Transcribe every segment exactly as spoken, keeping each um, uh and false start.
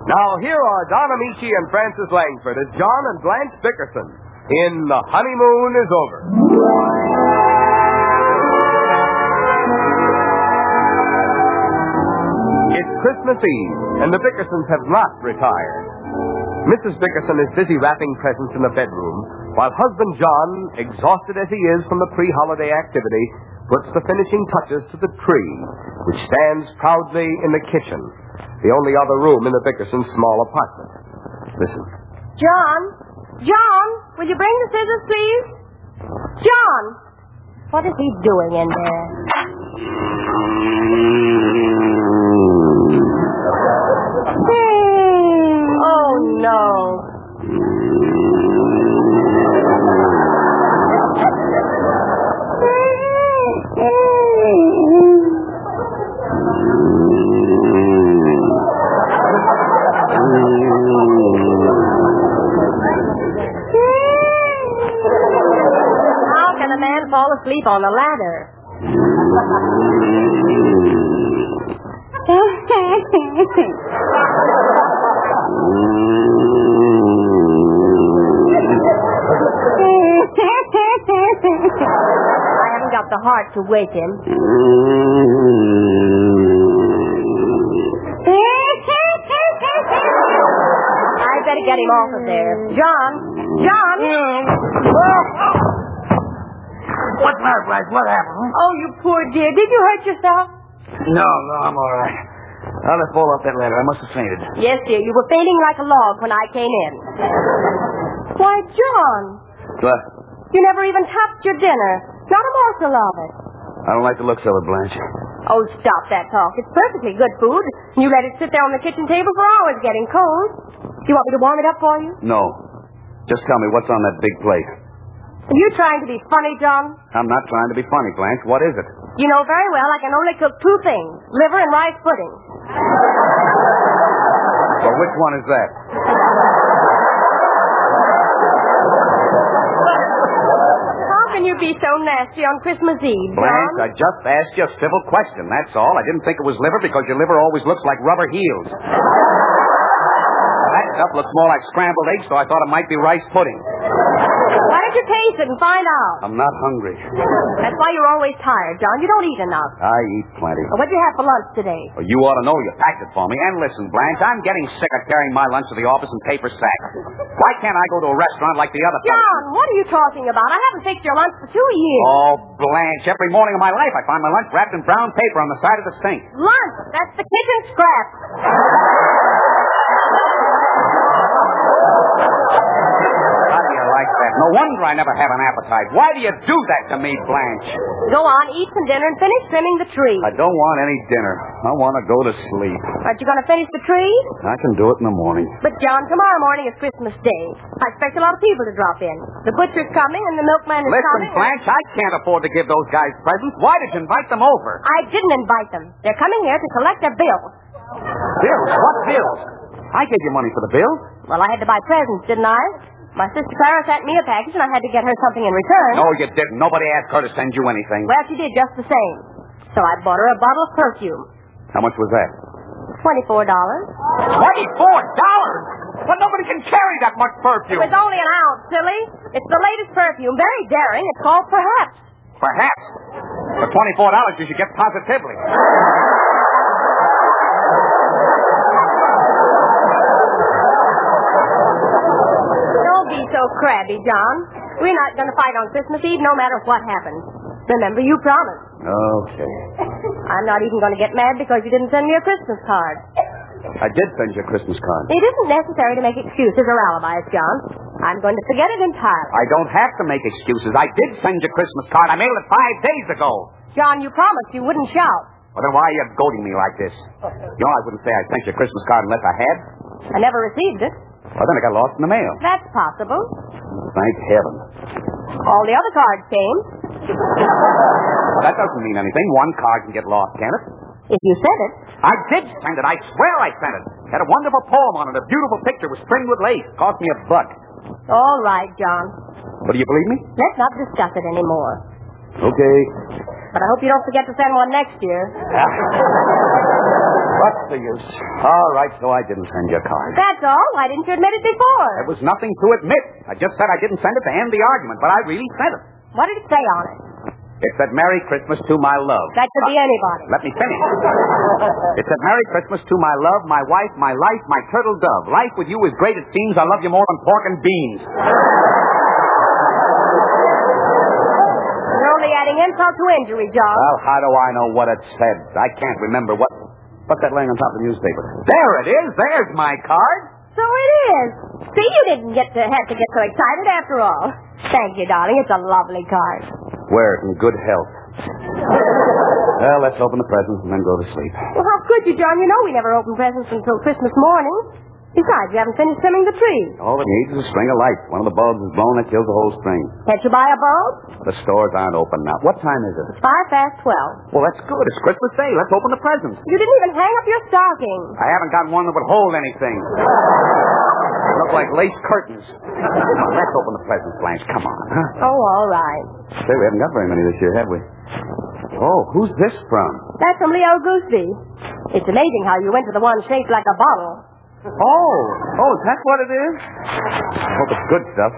Now, here are Don Amici and Francis Langford as John and Blanche Bickerson in The Honeymoon is Over. It's Christmas Eve, and the Bickersons have not retired. Missus Bickerson is busy wrapping presents in the bedroom, while husband John, exhausted as he is from the pre-holiday activity, puts the finishing touches to the tree, which stands proudly in the kitchen, the only other room in the Bickersons' small apartment. Listen. John? John, will you bring the scissors, please? John! What is he doing in there? Oh, no. How can a man fall asleep on a ladder? I haven't got the heart to wake him. I better get him off of there. John! John! What's the matter, Blanche? What happened? Oh, you poor dear. Did you hurt yourself? No, no, I'm all right. I'll just fall off that ladder. I must have fainted. Yes, dear. You were fainting like a log when I came in. Why, John. What? You never even touched your dinner. Not a morsel of it. I don't like the looks of it, Blanche. Oh, stop that talk. It's perfectly good food. You let it sit there on the kitchen table for hours getting cold. Do you want me to warm it up for you? No. Just tell me what's on that big plate. Are you trying to be funny, John? I'm not trying to be funny, Blanche. What is it? You know very well I can only cook two things, liver and rice pudding. So which one is that? How can you be so nasty on Christmas Eve, John? Blanche, I just asked you a civil question, that's all. I didn't think it was liver because your liver always looks like rubber heels. That stuff looks more like scrambled eggs, so I thought it might be rice pudding. Why don't you taste it and find out? I'm not hungry. That's why you're always tired, John. You don't eat enough. I eat plenty. What'd you have for lunch today? Well, you ought to know. You packed it for me. And listen, Blanche, I'm getting sick of carrying my lunch to the office in paper sacks. Why can't I go to a restaurant like the other fellas? John, what are you talking about? I haven't fixed your lunch for two years. Oh, Blanche, every morning of my life I find my lunch wrapped in brown paper on the side of the sink. Lunch? That's the kitchen scrap. How do you like that? No wonder I never have an appetite. Why do you do that to me, Blanche? Go on, eat some dinner and finish trimming the tree. I don't want any dinner. I want to go to sleep. Aren't you going to finish the tree? I can do it in the morning. But, John, tomorrow morning is Christmas Day. I expect a lot of people to drop in. The butcher's coming and the milkman is Listen, coming. Listen, Blanche, I can't afford to give those guys presents. Why did you invite them over? I didn't invite them. They're coming here to collect their bills. Bills? What bills? I gave you money for the bills. Well, I had to buy presents, didn't I? My sister Clara sent me a package, and I had to get her something in return. No, you didn't. Nobody asked her to send you anything. Well, she did just the same. So I bought her a bottle of perfume. How much was that? Twenty-four dollars. Twenty-four dollars? Well, nobody can carry that much perfume. It was only an ounce, silly. It's the latest perfume. Very daring. It's called Perhaps. Perhaps. For twenty-four dollars, you should get Positively. Don't be so crabby, John. We're not going to fight on Christmas Eve no matter what happens. Remember, you promised. Okay. I'm not even going to get mad because you didn't send me a Christmas card. I did send you a Christmas card. It isn't necessary to make excuses or alibis, John. I'm going to forget it entirely. I don't have to make excuses. I did send you a Christmas card. I mailed it five days ago. John, you promised you wouldn't shout. Well, then why are you goading me like this? You know, I wouldn't say I sent you a Christmas card unless I had. I never received it. Well, then it got lost in the mail. That's possible. Thank heaven. All the other cards came. That doesn't mean anything. One card can get lost, can it? If you sent it. I did send it. I swear I sent it. Had a wonderful poem on it. A beautiful picture was trimmed with lace. Cost me a buck. All right, John. But do you believe me? Let's not discuss it anymore. Okay. But I hope you don't forget to send one next year. What's the use? All right, so I didn't send your card. That's all. Why didn't you admit it before? There was nothing to admit. I just said I didn't send it to end the argument, but I really sent it. What did it say on it? It said, Merry Christmas to my love. That could be anybody. Let me finish. It said, Merry Christmas to my love, my wife, my life, my turtle dove. Life with you is great, it seems. I love you more than pork and beans. You're only adding insult to injury, John. Well, how do I know what it said? I can't remember what... What's that laying on top of the newspaper? There it is. There's my card. So it is. See, you didn't get to have to get so excited after all. Thank you, darling. It's a lovely card. Wear it in good health. Well, let's open the presents and then go to sleep. Well, how could you, John? You know we never open presents until Christmas morning. Besides, you haven't finished trimming the tree. All it needs is a string of lights. One of the bulbs is blown, that kills the whole string. Can't you buy a bulb? The stores aren't open now. What time is it? It's five past twelve. Well, that's good. It's Christmas Day. Let's open the presents. You didn't even hang up your stocking. I haven't got one that would hold anything. They look like lace curtains. Come on, let's open the presents, Blanche. Come on, huh? Oh, all right. Say, we haven't got very many this year, have we? Oh, who's this from? That's from Leo Gooseby. It's amazing how you went to the one shaped like a bottle. Oh, oh, is that what it is? I hope it's good stuff.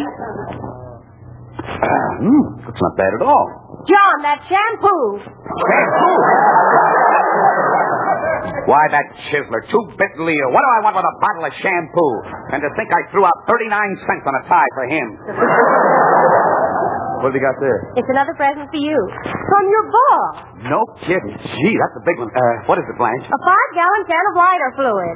Mmm, uh, it's not bad at all. John, that shampoo. Shampoo? Why, that chiseler, two-bit Leo. What do I want with a bottle of shampoo? And to think I threw out thirty-nine cents on a tie for him. What have you got there? It's another present for you. From your boss. No kidding. Gee, that's a big one. Uh, what is it, Blanche? A five-gallon can of lighter fluid.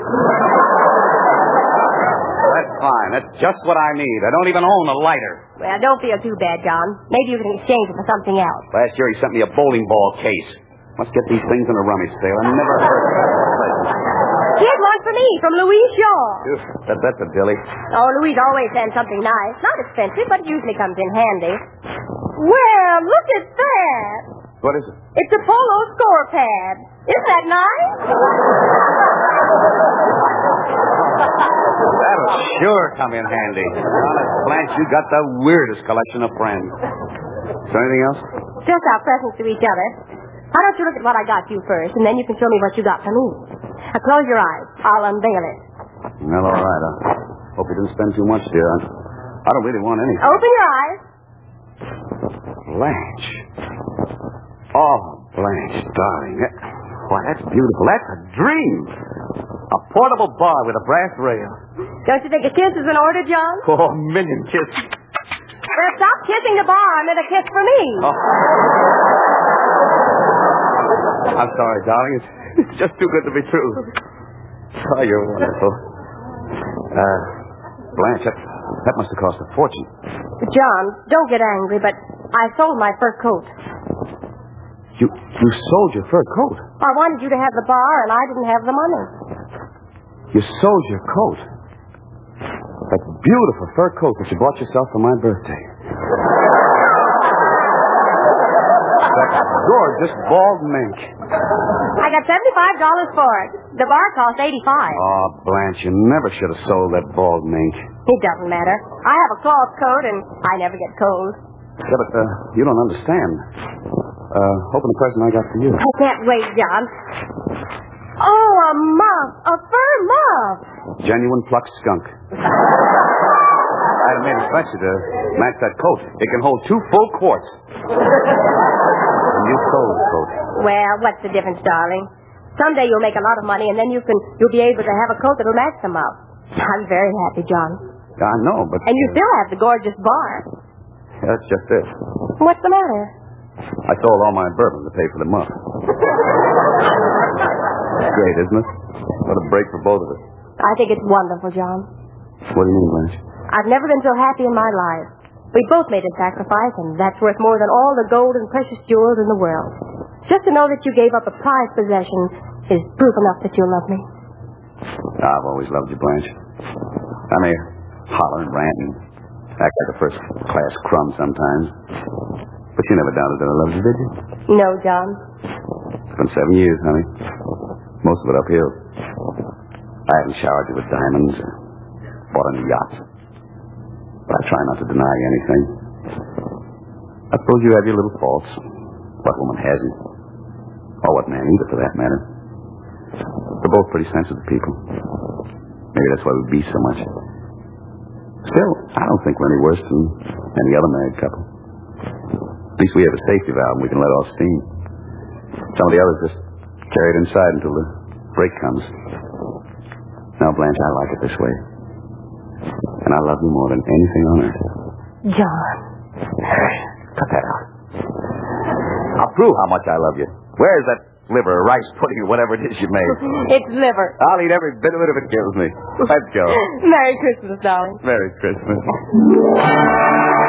That's fine. That's just what I need. I don't even own a lighter. Well, don't feel too bad, John. Maybe you can exchange it for something else. Last year he sent me a bowling ball case. Must get these things in a rummage sale. I never heard of it. Here's one for me from Louise Shaw. That, that's a dilly. Oh, Louise always sends something nice. Not expensive, but it usually comes in handy. Well, look at that. What is it? It's a polo score pad. Isn't that nice? That'll sure come in handy. Honest, Blanche, you got the weirdest collection of friends. Is there anything else? Just our presents to each other. Why don't you look at what I got you first, and then you can show me what you got for me. Now, close your eyes. I'll unveil it. Well, all right. I hope you didn't spend too much, dear. I don't really want anything. Open your eyes. Blanche. Oh, Blanche, darling. That, why, that's beautiful. That's a dream. A portable bar with a brass rail. Don't you think a kiss is in order, John? Oh, a million kisses. Well, stop kissing the bar and then a kiss for me. Oh. I'm sorry, darling. It's, it's just too good to be true. Oh, you're wonderful. Uh, Blanche, that, that must have cost a fortune. John, don't get angry, but I sold my fur coat. You you sold your fur coat? I wanted you to have the bar, and I didn't have the money. You sold your coat? That beautiful fur coat that you bought yourself for my birthday. That gorgeous bald mink. I got seventy-five dollars for it. The bar cost eighty-five dollars. Oh, Blanche, you never should have sold that bald mink. It doesn't matter. I have a cloth coat, and I never get cold. Yeah, but uh, you don't understand. Uh, open the present I got for you. I can't wait, John. Oh, a muff. A fur muff. Genuine plucked skunk. I made a special to match that coat. It can hold two full quarts. A new cold coat. Well, what's the difference, darling? Someday you'll make a lot of money, and then you can you'll be able to have a coat that'll match them up. I'm very happy, John. I know, but... And you still have the gorgeous bar. That's just it. What's the matter? I sold all my bourbon to pay for the muff. It's great, isn't it? What a break for both of us. I think it's wonderful, John. What do you mean, Blanche? I've never been so happy in my life. We both made a sacrifice, and that's worth more than all the gold and precious jewels in the world. Just to know that you gave up a prized possession is proof enough that you love me. I've always loved you, Blanche. I may holler and rant and act like a first-class crumb sometimes. But you never doubted that I loved you, did you? No, John. It's been seven years, honey. Most of it uphill. I haven't showered you with diamonds or bought any yachts. But I try not to deny you anything. I suppose you have your little faults. What woman hasn't? Or what man either, for that matter. We're both pretty sensitive people. Maybe that's why we beef so much. Still, I don't think we're any worse than any other married couple. At least we have a safety valve and we can let off steam. Some of the others just carry it inside until the break comes. Now, Blanche, I like it this way. And I love you more than anything on earth. John. Cut that out. I'll prove how much I love you. Where's that liver or rice pudding or whatever it is you made? It's liver. I'll eat every bit of it if it kills me. Let's go. Merry Christmas, darling. Merry Christmas.